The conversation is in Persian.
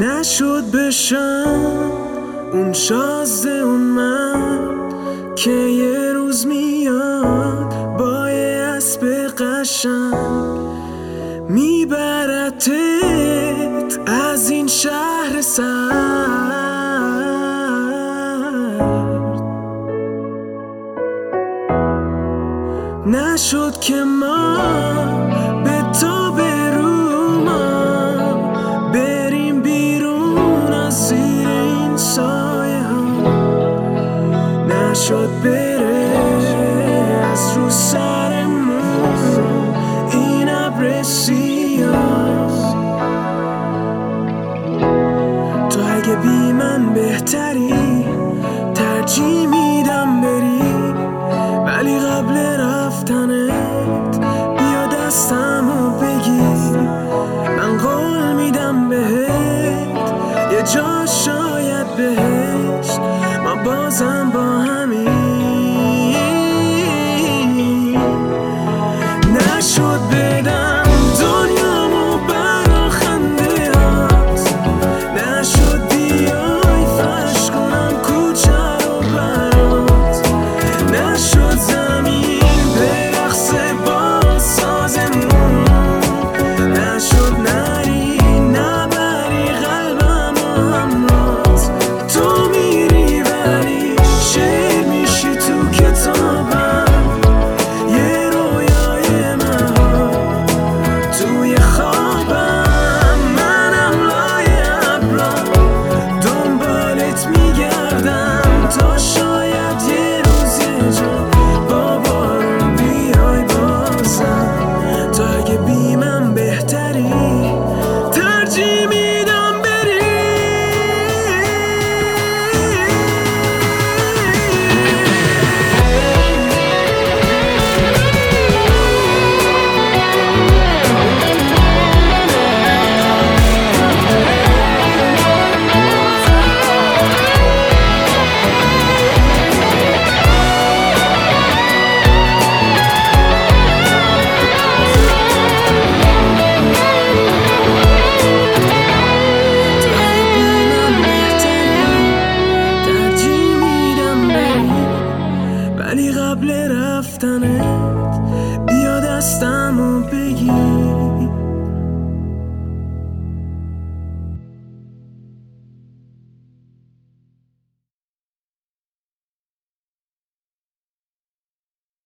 نشد بشم اون شازده اون من که یه روز میاد با یه اسب قشنگ میبرتت از این شهر سرد. نشد که ما به تو بریم بیرون از زیر این سایه ها. نشد بره از رو سرمون این ابر سیاه. تو اگه بی من بهتری ترجیح میدم بری، ولی قبل رفتنت بیا دستمو بگیر. من قول میدم بهت یه جا شاید بهشت، ما بازم با همین. نشد بدم دنیامو برا خنده هات، نشد بیای فرش کنم کوچه رو برات، نشد زمین برقصه با سازمون، نشد نری نبری قلبمو همرات. تو میری ولی شعر میشی تو کتابم، یه رویای مهار توی خوابم. منم لای ابرا دنبالت میگردم تا شاید یه روز یه جا با بارون بیای بازم. تو اگه بی من بهتری ترجیح میدم بری. ولی قبل رفتنت بیا دستمو بگیر.